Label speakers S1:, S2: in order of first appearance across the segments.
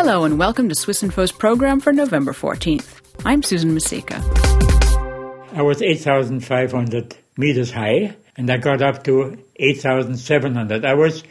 S1: Hello and welcome to Swiss Info's program for November 14th. I'm Susan Masika.
S2: I was 8,500 meters high, and I got up to 8,700. I was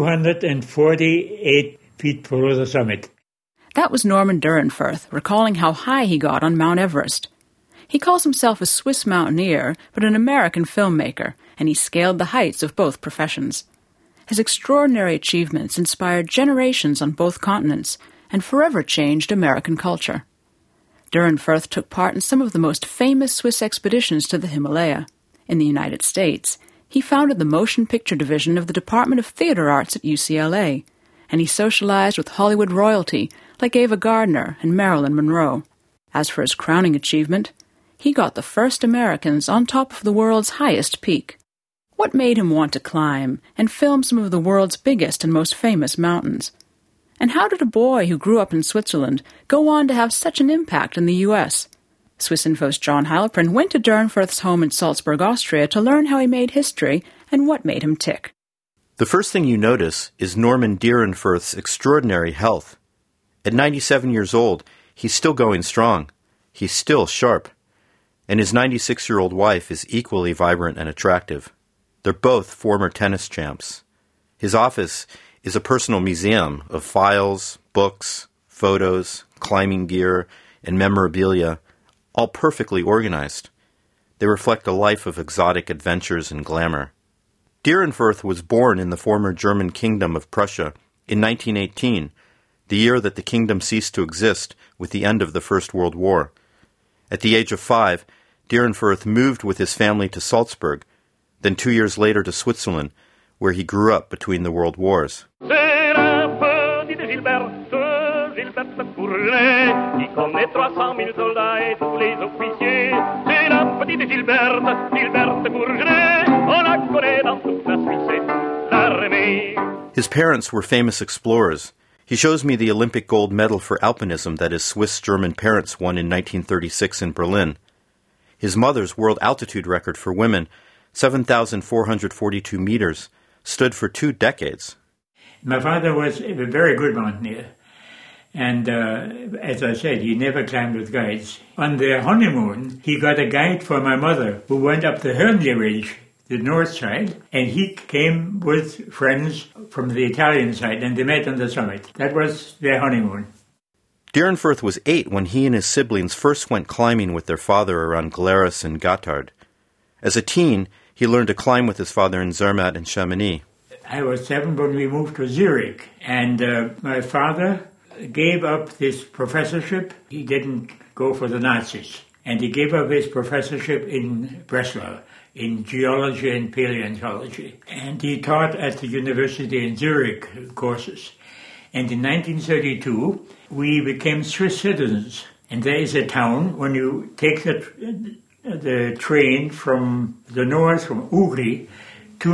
S2: 248 feet below the summit.
S1: That was Norman Durenfurth, recalling how high he got on Mount Everest. He calls himself a Swiss mountaineer, but an American filmmaker, and he scaled the heights of both professions. His extraordinary achievements inspired generations on both continents and forever changed American culture. Durenfurth took part in some of the most famous Swiss expeditions to the Himalaya. In the United States, he founded the motion picture division of the Department of Theater Arts at UCLA, and he socialized with Hollywood royalty like Ava Gardner and Marilyn Monroe. As for his crowning achievement, he got the first Americans on top of the world's highest peak. What made him want to climb and film some of the world's biggest and most famous mountains? And how did a boy who grew up in Switzerland go on to have such an impact in the U.S.? Swiss Info's John Heilprin went to Durenfurth's home in Salzburg, Austria to learn how he made history and what made him tick.
S3: The first thing you notice is Norman Durenfurth's extraordinary health. At 97 years old, he's still going strong. He's still sharp. And his 96-year-old wife is equally vibrant and attractive. They're both former tennis champs. His office is a personal museum of files, books, photos, climbing gear, and memorabilia, all perfectly organized. They reflect a life of exotic adventures and glamour. Durenfurth was born in the former German kingdom of Prussia in 1918, the year that the kingdom ceased to exist with the end of the First World War. At the age of 5, Durenfurth moved with his family to Salzburg, then 2 years later to Switzerland, where he grew up between the world wars. His parents were famous explorers. He shows me the Olympic gold medal for alpinism that his Swiss-German parents won in 1936 in Berlin. His mother's world altitude record for women, 7,442 meters, stood for 2 decades.
S2: My father was a very good mountaineer. And as I said, he never climbed with guides. On their honeymoon, he got a guide for my mother who went up the Hörnli Ridge, the north side, and he came with friends from the Italian side, and they met on the summit. That was their honeymoon.
S3: Durenfurth was 8 when he and his siblings first went climbing with their father around Glarus and Gotthard. As a teen, he learned to climb with his father in Zermatt and Chamonix.
S2: I was 7 when we moved to Zurich, and my father gave up his professorship. He didn't go for the Nazis, and he gave up his professorship in Breslau in geology and paleontology. And he taught at the university in Zurich courses. And in 1932, we became Swiss citizens. And there is a town, when you take the train from the north, from Uri, to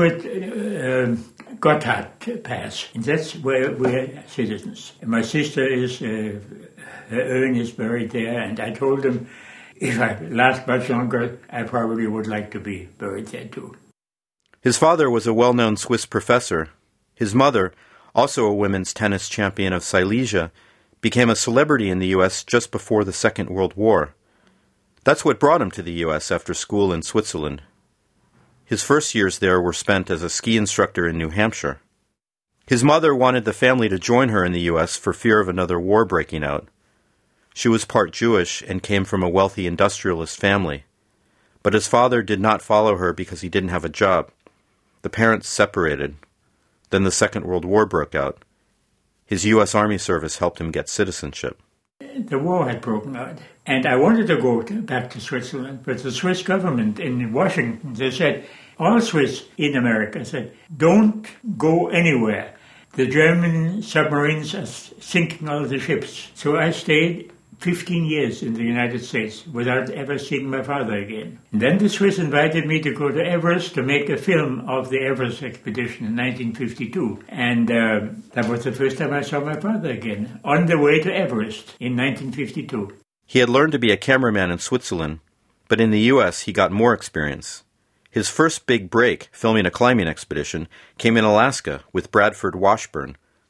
S2: Gotthard Pass. And that's where we're citizens. And my sister is, her urn is buried there, and I told them if I last much longer, I probably would like to be buried there too.
S3: His father was a well-known Swiss professor. His mother, also a women's tennis champion of Silesia, became a celebrity in the U.S. just before the Second World War. That's what brought him to the U.S. after school in Switzerland. His first years there were spent as a ski instructor in New Hampshire. His mother wanted the family to join her in the U.S. for fear of another war breaking out. She was part Jewish and came from a wealthy industrialist family. But his father did not follow her because he didn't have a job. The parents separated. Then the Second World War broke out. His U.S. Army service helped him get citizenship.
S2: The war had broken out, and I wanted to go back to Switzerland, but the Swiss government in Washington, they said, all Swiss in America said, don't go anywhere. The German submarines are sinking all the ships. So I stayed 15 years in the United States without ever seeing my father again. And then the Swiss invited me to go to Everest to make a film of the Everest expedition in 1952. And that was the first time I saw my father again, on the way to Everest in 1952.
S3: He had learned to be a cameraman in Switzerland, but in the U.S. he got more experience. His first big break, filming a climbing expedition, came in Alaska with Bradford Washburn,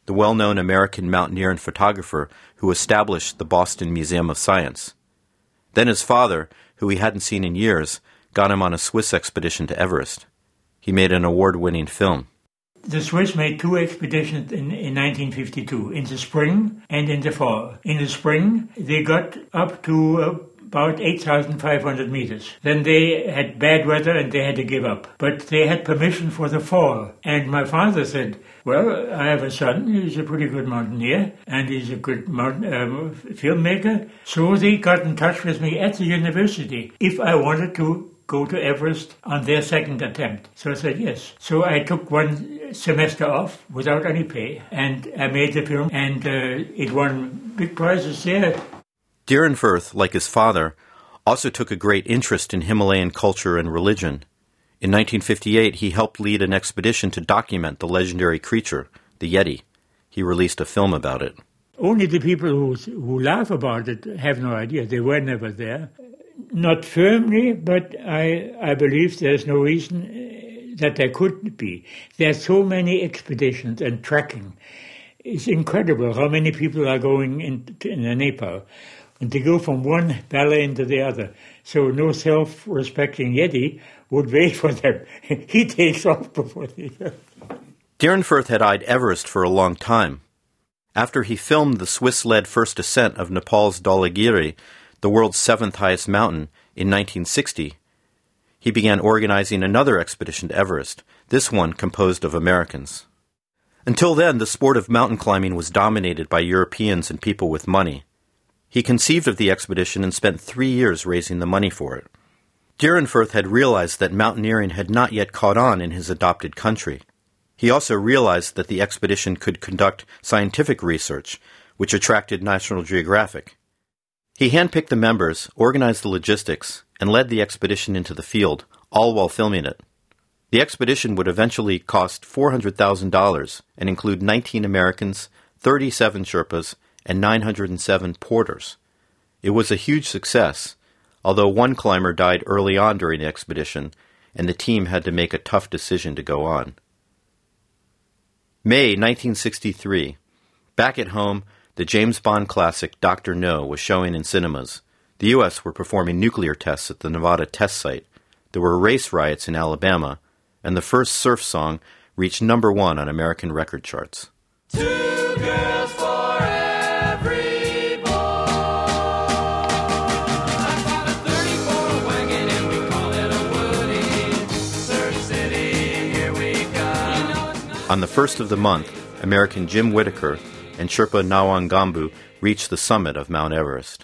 S3: the well-known American mountaineer and photographer who established the Boston Museum of Science. Then his father, who he hadn't seen in years, got him on a Swiss expedition to Everest. He made an award-winning film.
S2: The Swiss made 2 expeditions in 1952, in the spring and in the fall. In the spring, they got up to about 8,500 meters. Then they had bad weather and they had to give up. But they had permission for the fall. And my father said, well, I have a son, he's a pretty good mountaineer, and he's a good filmmaker. So they got in touch with me at the university if I wanted to go to Everest on their second attempt. So I said yes. So I took 1 semester off without any pay, and I made the film, and it won big prizes there.
S3: Dierenfurth, like his father, also took a great interest in Himalayan culture and religion. In 1958, he helped lead an expedition to document the legendary creature, the Yeti. He released a film about it.
S2: Only the people who laugh about it have no idea. They were never there. Not firmly, but I believe there's no reason that there could be. There are so many expeditions and trekking. It's incredible how many people are going in Nepal. And they go from one valley into the other. So no self-respecting Yeti would wait for them. He takes off before they go.
S3: Dierenfurth had eyed Everest for a long time. After he filmed the Swiss-led first ascent of Nepal's Dhaulagiri, the world's 7th highest mountain, in 1960, he began organizing another expedition to Everest, this one composed of Americans. Until then, the sport of mountain climbing was dominated by Europeans and people with money. He conceived of the expedition and spent 3 years raising the money for it. Dierenfurth had realized that mountaineering had not yet caught on in his adopted country. He also realized that the expedition could conduct scientific research, which attracted National Geographic. He handpicked the members, organized the logistics, and led the expedition into the field, all while filming it. The expedition would eventually cost $400,000 and include 19 Americans, 37 Sherpas, and 907 porters. It was a huge success, although one climber died early on during the expedition, and the team had to make a tough decision to go on. May 1963. Back at home, the James Bond classic Dr. No was showing in cinemas. The U.S. were performing nuclear tests at the Nevada test site. There were race riots in Alabama, and the first surf song reached number 1 on American record charts.
S4: 2 girls for every boy. I bought a 34 wagon and we call it a Woody. Surf City, here we come.
S3: On the first of the month, American Jim Whittaker and Sherpa Nawang Gambu reached the summit of Mount Everest.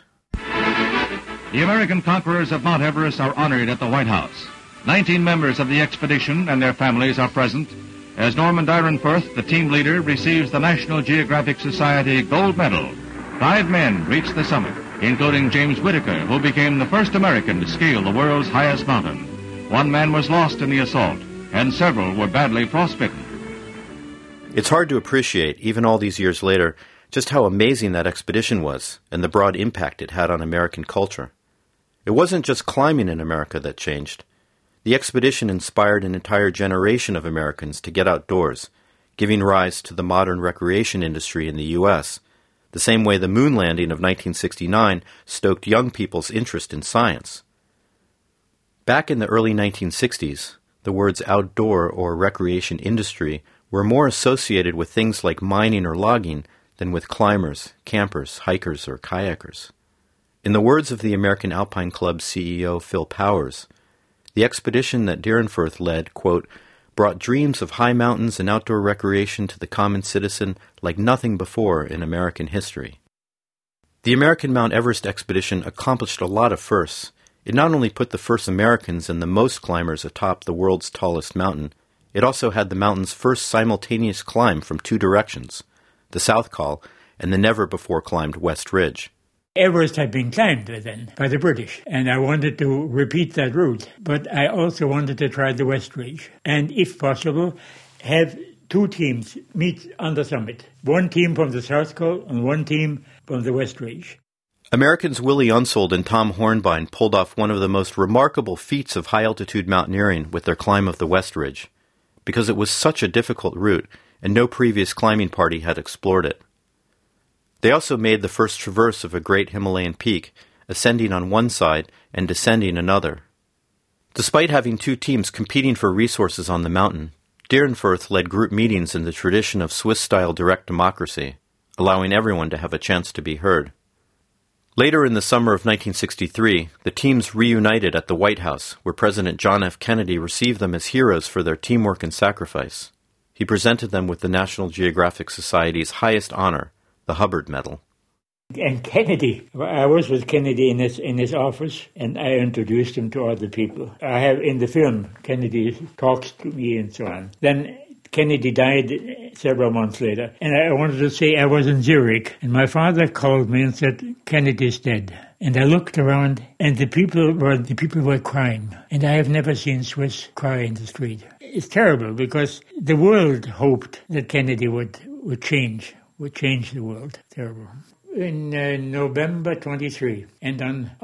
S5: The American conquerors of Mount Everest are honored at the White House. 19 members of the expedition and their families are present as Norman Dierenfurth, the team leader, receives the National Geographic Society Gold Medal. 5 men reached the summit, including James Whittaker, who became the first American to scale the world's highest mountain. 1 man was lost in the assault, and several were badly frostbitten.
S3: It's hard to appreciate, even all these years later, just how amazing that expedition was and the broad impact it had on American culture. It wasn't just climbing in America that changed. The expedition inspired an entire generation of Americans to get outdoors, giving rise to the modern recreation industry in the U.S., the same way the moon landing of 1969 stoked young people's interest in science. Back in the early 1960s, the words outdoor or recreation industry were more associated with things like mining or logging than with climbers, campers, hikers, or kayakers. In the words of the American Alpine Club CEO Phil Powers, the expedition that Dierenfurth led, quote, brought dreams of high mountains and outdoor recreation to the common citizen like nothing before in American history. The American Mount Everest expedition accomplished a lot of firsts. It not only put the first Americans and the most climbers atop the world's tallest mountain, it also had the mountain's first simultaneous climb from 2 directions, the South Col and the never-before-climbed West Ridge.
S2: Everest had been climbed then by the British, and I wanted to repeat that route. But I also wanted to try the West Ridge, and if possible, have 2 teams meet on the summit. 1 team from the South Col and 1 team from the West Ridge.
S3: Americans Willie Unsold and Tom Hornbein pulled off one of the most remarkable feats of high-altitude mountaineering with their climb of the West Ridge. Because it was such a difficult route, and no previous climbing party had explored it. They also made the first traverse of a great Himalayan peak, ascending on one side and descending another. Despite having two teams competing for resources on the mountain, Dierenfurth led group meetings in the tradition of Swiss-style direct democracy, allowing everyone to have a chance to be heard. Later in the summer of 1963, the teams reunited at the White House, where President John F. Kennedy received them as heroes for their teamwork and sacrifice. He presented them with the National Geographic Society's highest honor, the Hubbard Medal.
S2: And Kennedy, I was with Kennedy in his office, and I introduced him to other people. I have in the film, Kennedy talks to me and so on. Then Kennedy died several months later, and I wanted to say I was in Zurich, and my father called me and said, Kennedy's dead. And I looked around, and the people were crying, and I have never seen Swiss cry in the street. It's terrible, because the world hoped that Kennedy would change the world. Terrible. In November 23, and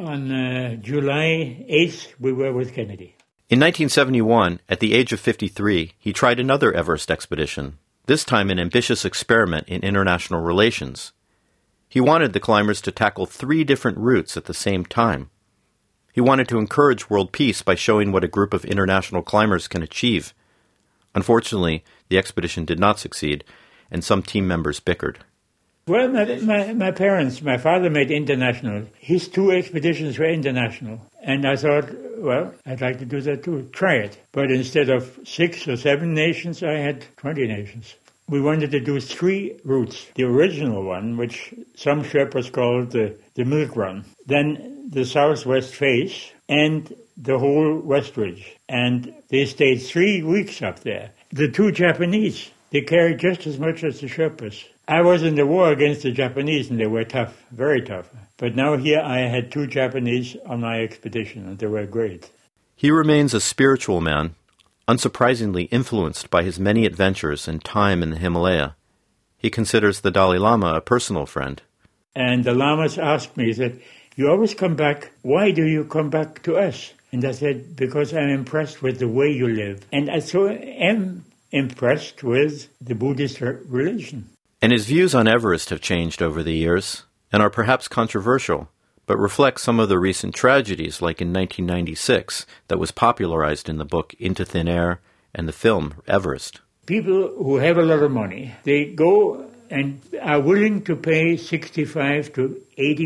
S2: on July 8th, we were with Kennedy.
S3: In 1971, at the age of 53, he tried another Everest expedition, this time an ambitious experiment in international relations. He wanted the climbers to tackle 3 different routes at the same time. He wanted to encourage world peace by showing what a group of international climbers can achieve. Unfortunately, the expedition did not succeed, and some team members bickered.
S2: Well, my parents, my father made international. His 2 expeditions were international. And I thought, well, I'd like to do that too. Try it. But instead of 6 or 7 nations, I had 20 nations. We wanted to do 3 routes. The original one, which some Sherpas called the Milk Run. Then the southwest face and the whole West Ridge. And they stayed 3 weeks up there. The 2 Japanese, they carried just as much as the Sherpas. I was in the war against the Japanese, and they were tough, very tough. But now here I had 2 Japanese on my expedition, and they were great.
S3: He remains a spiritual man, unsurprisingly influenced by his many adventures and time in the Himalaya. He considers the Dalai Lama a personal friend.
S2: And the Lamas asked me, he said, you always come back. Why do you come back to us? And I said, because I'm impressed with the way you live. And I so am impressed with the Buddhist religion.
S3: And his views on Everest have changed over the years, and are perhaps controversial, but reflect some of the recent tragedies, like in 1996, that was popularized in the book Into Thin Air and the film Everest.
S2: People who have a lot of money, they go and are willing to pay $65,000 to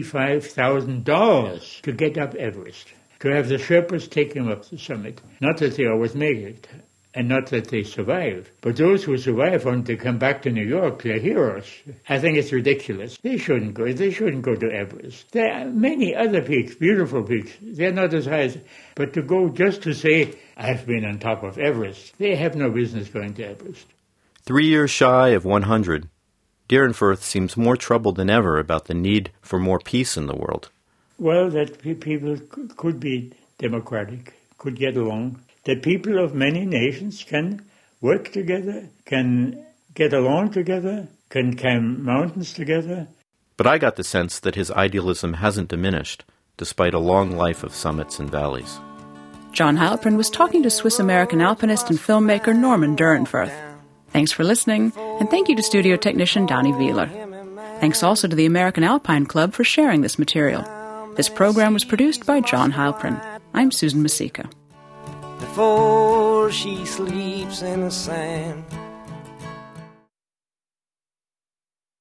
S2: $85,000 to get up Everest, to have the Sherpas take them up the summit. Not that they always make it, and not that they survive. But those who survive want to come back to New York, they're heroes. I think it's ridiculous. They shouldn't go to Everest. There are many other peaks, beautiful peaks. They're not as high as... But to go just to say, I've been on top of Everest, they have no business going to Everest.
S3: 3 years shy of 100, Dierenfurth seems more troubled than ever about the need for more peace in the world.
S2: Well, that people could be democratic, could get along. That people of many nations can work together, can get along together, can climb mountains together.
S3: But I got the sense that his idealism hasn't diminished, despite a long life of summits and valleys.
S1: John Heilprin was talking to Swiss-American alpinist and filmmaker Norman Dierenfurth. Thanks for listening, and thank you to studio technician Donnie Wheeler. Thanks also to the American Alpine Club for sharing this material. This program was produced by John Heilprin. I'm Susan Masika.
S6: Before she sleeps in the sand,